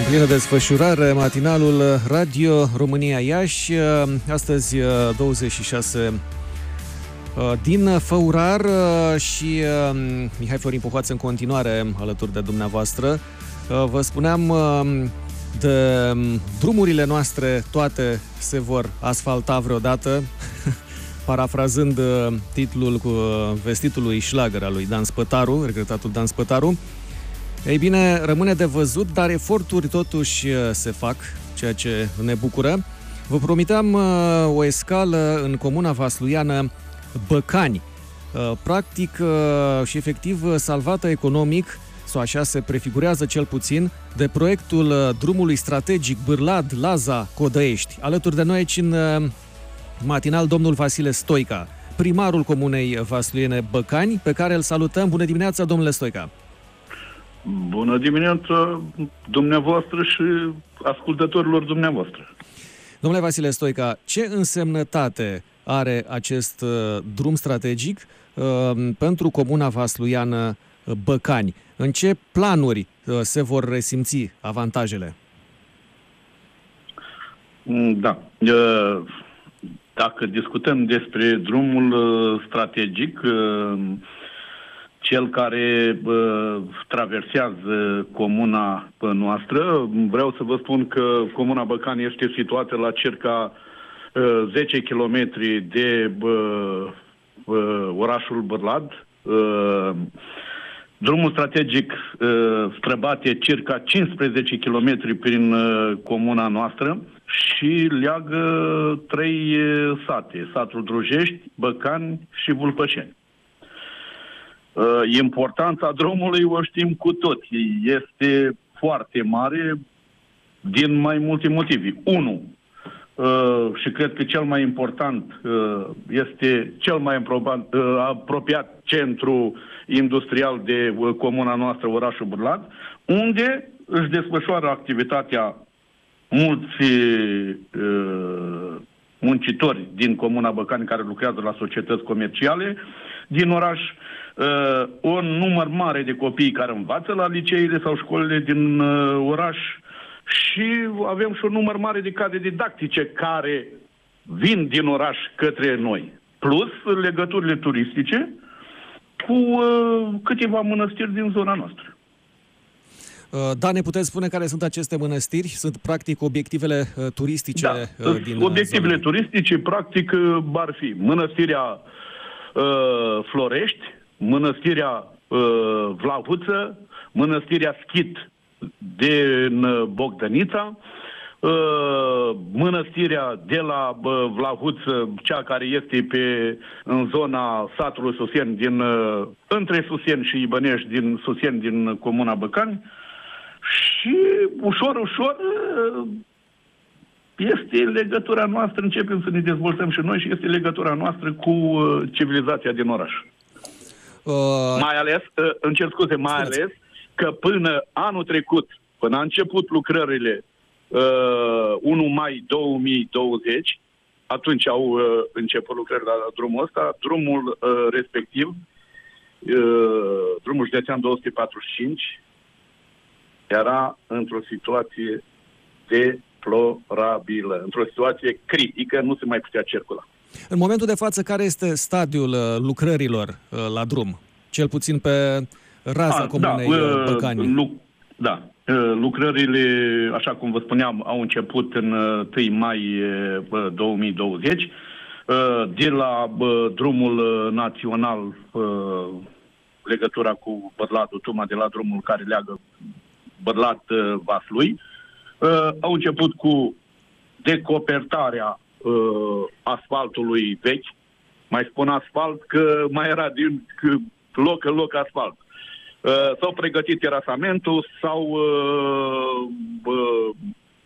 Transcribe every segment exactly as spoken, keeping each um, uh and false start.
În plină desfășurare, matinalul Radio România Iași, astăzi douăzeci și șase din Făurar și Mihai Florin Pohoață în continuare alături de dumneavoastră. Vă spuneam, de drumurile noastre toate se vor asfalta vreodată, parafrazând titlul cu vestitului șlagăr al lui Dan Spătaru, regretatul Dan Spătaru. Ei bine, rămâne de văzut, dar eforturi totuși se fac, ceea ce ne bucură. Vă promiteam o escală în comuna vasluiană Băcani, practic și efectiv salvată economic, sau așa se prefigurează cel puțin, de proiectul drumului strategic Bârlad-Laza-Codăiești. Alături de noi aici în matinal domnul Vasile Stoica, primarul comunei vasluiene Băcani, pe care îl salutăm. Bună dimineața, domnule Stoica! Bună dimineața dumneavoastră și ascultătorilor dumneavoastră. Domnule Vasile Stoica, ce însemnătate are acest uh, drum strategic uh, pentru comuna vasluiană Băcani? În ce planuri uh, se vor resimți avantajele? Da. Uh, dacă discutăm despre drumul uh, strategic, uh, cel care uh, traversează comuna noastră, vreau să vă spun că comuna Băcani este situată la circa uh, zece kilometri de uh, uh, orașul Bârlad. Uh, drumul strategic uh, străbate circa cincisprezece kilometri prin uh, comuna noastră și leagă trei uh, sate, satul Drujești, Băcani și Vulpășeni. Uh, importanța drumului o știm cu toții. Este foarte mare din mai multe motive. Unu, uh, și cred că cel mai important, uh, este cel mai apropiat, uh, apropiat centru industrial de uh, comuna noastră, orașul Bârlad, unde își desfășoară activitatea mulți uh, muncitori din comuna Băcani care lucrează la societăți comerciale din oraș, Uh, un număr mare de copii care învață la liceile sau școlile din uh, oraș și avem și un număr mare de cadre didactice care vin din oraș către noi. Plus legăturile turistice cu uh, câteva mănăstiri din zona noastră. Uh, da, ne puteți spune care sunt aceste mănăstiri? Sunt practic obiectivele uh, turistice da, uh, din obiectivele zonă. turistice practic uh, ar fi Mănăstirea uh, Florești, Mănăstirea uh, Vlahuță, Mănăstirea Schit din uh, Bogdănița, uh, Mănăstirea de la uh, Vlahuță, cea care este pe, în zona satului Suseni, din, uh, între Suseni și Ibănești, din Suseni, din comuna Băcani. Și ușor, ușor uh, este legătura noastră, începem să ne dezvoltăm și noi și este legătura noastră cu uh, civilizația din oraș. Uh, mai ales, uh, îmi cer scuze, mai spuneți. ales că până anul trecut, până a început lucrările uh, unu mai două mii douăzeci, atunci au uh, început lucrările la drumul ăsta, drumul uh, respectiv, uh, drumul județean două sute patruzeci și cinci, era într-o situație deplorabilă, într-o situație critică, nu se mai putea circula. În momentul de față, care este stadiul lucrărilor la drum? Cel puțin pe raza A, comunei da, Băcani. Lu- da. Lucrările, așa cum vă spuneam, au început în întâi mai două mii douăzeci. De la drumul național, legătura cu Bârladul Tuma, de la drumul care leagă Bârlad-Vaslui, au început cu decopertarea Uh, asfaltului vechi. Mai spun asfalt că mai era din loc în loc asfalt. Uh, s-au pregătit terasamentul, s-au uh, uh,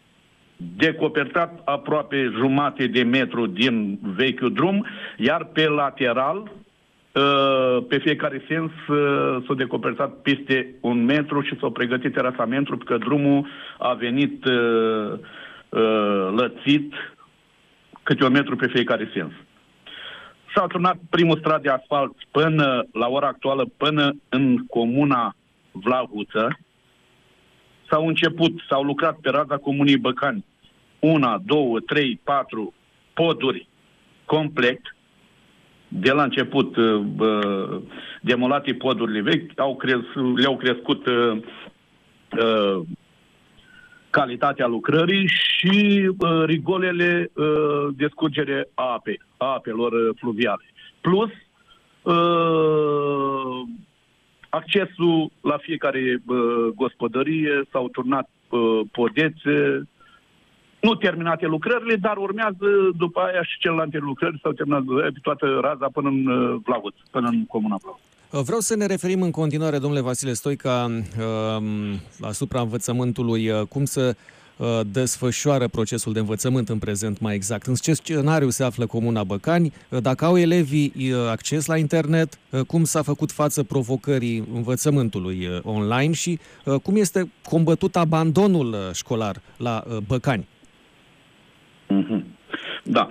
decopertat aproape jumate de metru din vechiul drum, iar pe lateral, uh, pe fiecare sens, uh, s-a decopertat peste un metru și s-au pregătit terasamentul, pentru că drumul a venit uh, uh, lățit câte un metru pe fiecare sens. S-a turnat primul strat de asfalt până, la ora actuală, până în comuna Vlahuță. s-au început, s-au lucrat pe raza Comunei Băcani una, două, trei, patru poduri complet. De la început, uh, demolate podurile vechi, au cres- le-au crescut uh, uh, calitatea lucrării și uh, rigolele uh, de scurgere a apei, a apelor uh, fluviale. Plus, uh, accesul la fiecare uh, gospodărie, s-au turnat uh, podețe, nu terminate lucrările, dar urmează după aia și celelalte lucrări, s-au terminat pe toată raza până în uh, Vlauț, până în Comuna Vlauț. Vreau să ne referim în continuare, domnule Vasile Stoica, asupra învățământului, cum se desfășoară procesul de învățământ în prezent mai exact. În ce scenariu se află Comuna Băcani? Dacă au elevii acces la internet? Cum s-a făcut față provocării învățământului online? Și cum este combătut abandonul școlar la Băcani? Mm-hmm. Da.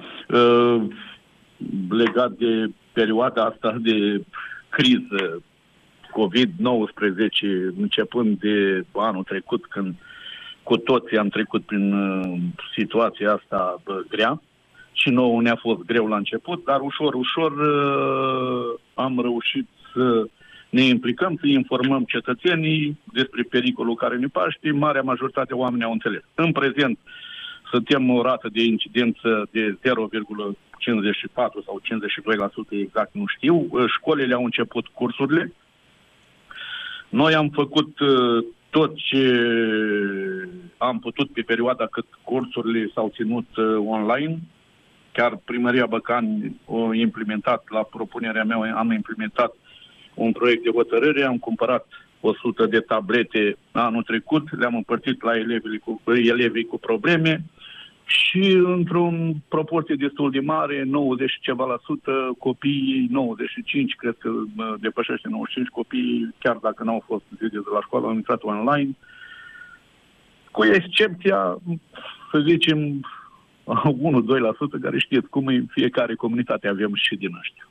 Legat de perioada asta de criză covid nouăsprezece, începând de anul trecut, când cu toții am trecut prin uh, situația asta uh, grea, și nouă ne-a fost greu la început, dar ușor, ușor uh, am reușit să ne implicăm, să informăm cetățenii despre pericolul care ne paște. Marea majoritate a oamenii au înțeles. În prezent suntem o rată de incidență de zero virgulă cincizeci și patru sau cincizeci și doi la sută, exact nu știu. Școlile au început cursurile. Noi am făcut uh, tot ce am putut pe perioada cât cursurile s-au ținut uh, online. Chiar Primăria Băcani a implementat, la propunerea mea, am implementat un proiect de hotărâre, am cumpărat o sută de tablete anul trecut, le-am împărțit la elevii cu, elevii cu probleme și într-o proporție destul de mare, nouăzeci și ceva la sută, copiii, nouăzeci și cinci, cred că depășește nouăzeci și cinci copiii, chiar dacă n-au fost zile de la școală, au intrat online, cu excepția, să zicem, unu doi la sută, care știți cum în fiecare comunitate avem și din ăștia.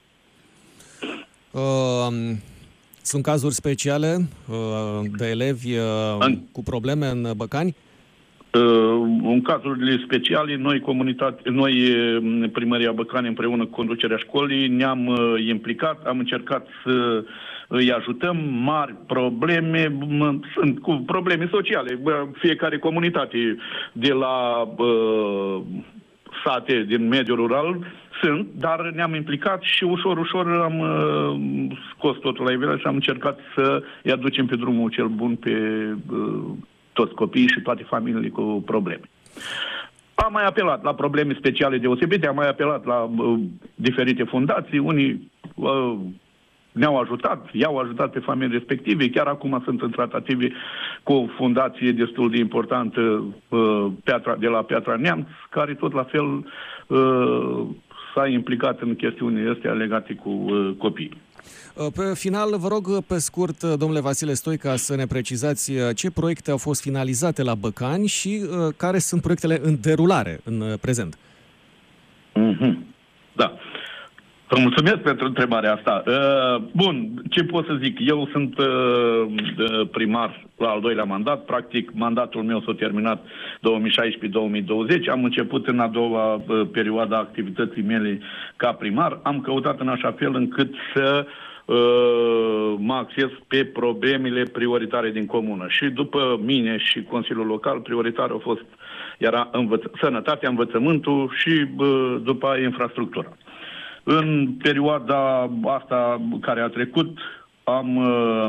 Uh, sunt cazuri speciale uh, de elevi uh, în... cu probleme în Băcani? Uh, în cazurile speciale, noi, comunitate, noi Primăria Băcani, împreună cu conducerea școlii, ne-am uh, implicat, am încercat să îi ajutăm. Mari probleme, sunt cu probleme sociale. Fiecare comunitate de la uh, sate din mediul rural sunt, dar ne-am implicat și ușor, ușor am uh, scos totul la iveală și am încercat să îi aducem pe drumul cel bun pe uh, toți copiii și toate familiile cu probleme. Am mai apelat la probleme speciale deosebite, am mai apelat la uh, diferite fundații, unii uh, ne-au ajutat, i-au ajutat pe familii respective. Chiar acum sunt în tratative cu o fundație destul de importantă uh, Piatra, de la Piatra Neamț, care tot la fel uh, s-a implicat în chestiunile astea legate cu uh, copiii. Pe final, vă rog pe scurt, domnule Vasile Stoica, să ne precizați ce proiecte au fost finalizate la Băcani și uh, care sunt proiectele în derulare în prezent. Mm-hmm. Da. Vă mulțumesc pentru întrebarea asta. Uh, bun, ce pot să zic? Eu sunt uh, primar la al doilea mandat. Practic, mandatul meu s-a terminat două mii șaisprezece două mii douăzeci. Am început în a doua uh, perioadă a activității mele ca primar. Am căutat în așa fel încât să uh, mă acces pe problemele prioritare din comună. Și după mine și Consiliul Local, prioritar a fost era învăț- sănătatea, învățământul și uh, după aia infrastructura. În perioada asta care a trecut, am uh,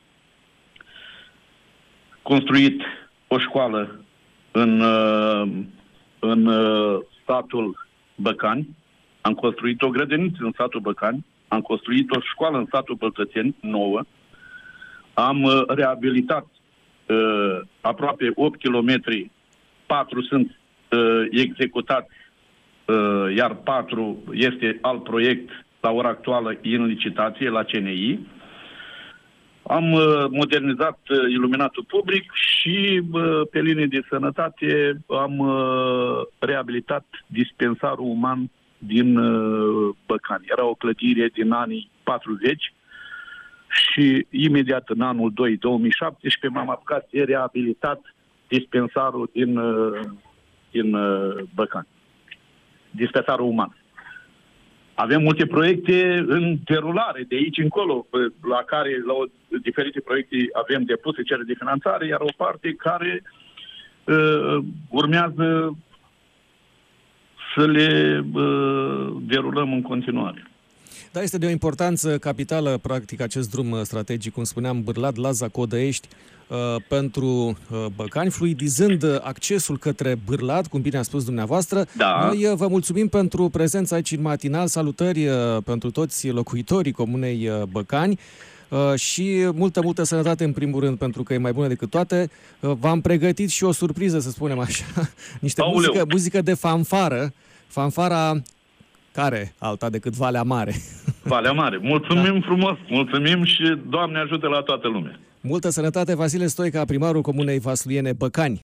construit o școală în, uh, în uh, satul Băcani, am construit o grădiniță în satul Băcani, am construit o școală în satul Băltățeni, nouă, am uh, reabilitat uh, aproape opt kilometri, patru sunt uh, executați, iar patru este alt proiect la ora actuală în licitație la C N I. Am modernizat iluminatul public și pe linie de sănătate am reabilitat dispensarul uman din Băcani. Era o clădire din anii patruzeci și imediat în anul doi, două mii șaptesprezece, m-am apucat de reabilitat dispensarul din, din Băcani. Dispensarul uman. Avem multe proiecte în derulare de aici încolo, la care la o, diferite proiecte avem depuse cereri de finanțare, iar o parte care uh, urmează să le uh, derulăm în continuare. Da, este de o importanță capitală, practic, acest drum strategic, cum spuneam, Bârlad-Laza, Codăiești, pentru Băcani, fluidizând accesul către Bârlad, cum bine a spus dumneavoastră. Da. Noi vă mulțumim pentru prezența aici în matinal, salutări pentru toți locuitorii comunei Băcani și multă, multă sănătate în primul rând, pentru că e mai bună decât toate. V-am pregătit și o surpriză, să spunem așa, niște muzică, muzică de fanfară, fanfara care alta decât Valea Mare. Valea Mare. Mulțumim da. frumos, mulțumim și Doamne ajută la toată lumea. Multă sănătate, Vasile Stoica, primarul comunei vasluiene Băcani.